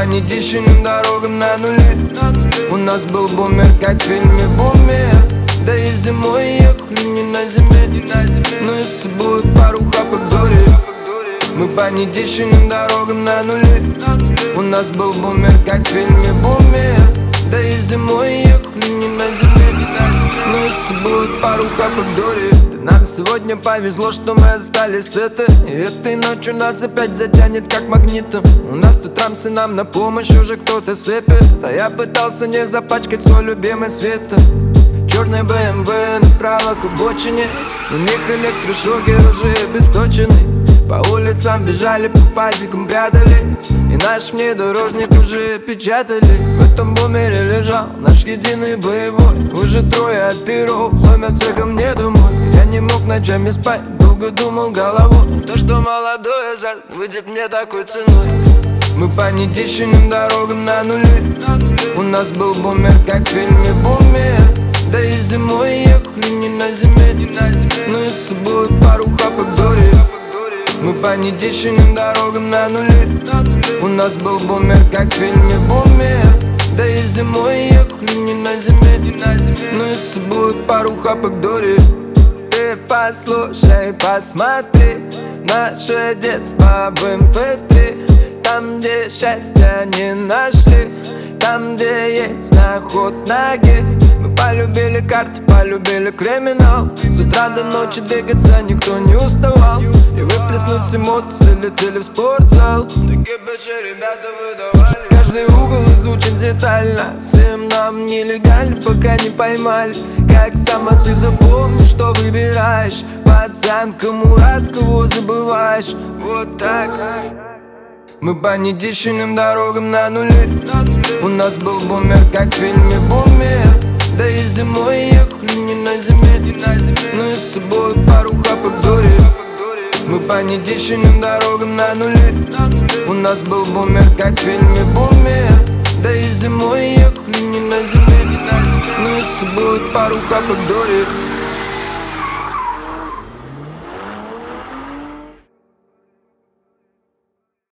нетищенным дорогам на нуле. У нас был бумер, как в фильме «Бумер». Да и зимой ехали не на зиме, но и с собой пару хапок дори. Мы по нетищенным дорогам на нуле. У нас был бумер, как в фильме «Бумер». Да и зимой ехали не на зиме, но и с собой пару хапок дори. Нам сегодня повезло, что мы остались сыты, и этой ночью нас опять затянет как магнитом. У нас тут рамсы, нам на помощь уже кто-то сыпет, а я пытался не запачкать свой любимый свитер. Черный BMW направо к обочине, у них электрошокер уже обесточенный. По улицам бежали, по пазикам прятали, и наш внедорожник уже печатали. В этом бумере лежал наш единый боевой. Уже трое от перов ломятся ко мне домой. Я не мог ночами спать, долго думал головой. То, что молодой азарт выйдет мне такой ценой. Мы по нетищенным дорогам на нуле. У нас был бумер, как в фильме «Бумер». Да и зимой ехали не на зиме, но и с собой пару хапок дори. Мы по нетищенным дорогам на нуле. У нас был бумер, как в фильме «Бумер». Да и зимой ехали не на зиме, но и с собой пару хапок дори. Ты послушай, посмотри наше детство в MP3. Там, где счастья не нашли, там, где есть на ход ноги. Мы полюбили карты, полюбили криминал. С утра до ночи двигаться никто не уставал. И выплеснуть эмоции летели в спортзал. Такие же ребята выдавали. Каждый угол изучен детально. Всем нам нелегально, пока не поймали. Как сама ты запомнишь, что выбираешь. Пацан, кому рад, кого забываешь. Вот так. Мы по нетищенным дорогам на нуле. У нас был бумер, как в фильме «Бумер». Да и зимой ехали не на зиме, но и с собой пару хапок дори. Мы по нетищенным дорогам на нуле. У нас был бумер, как в фильме «Бумер». Да и зимой ехали не на зиме, но и с собой пару хапок дори.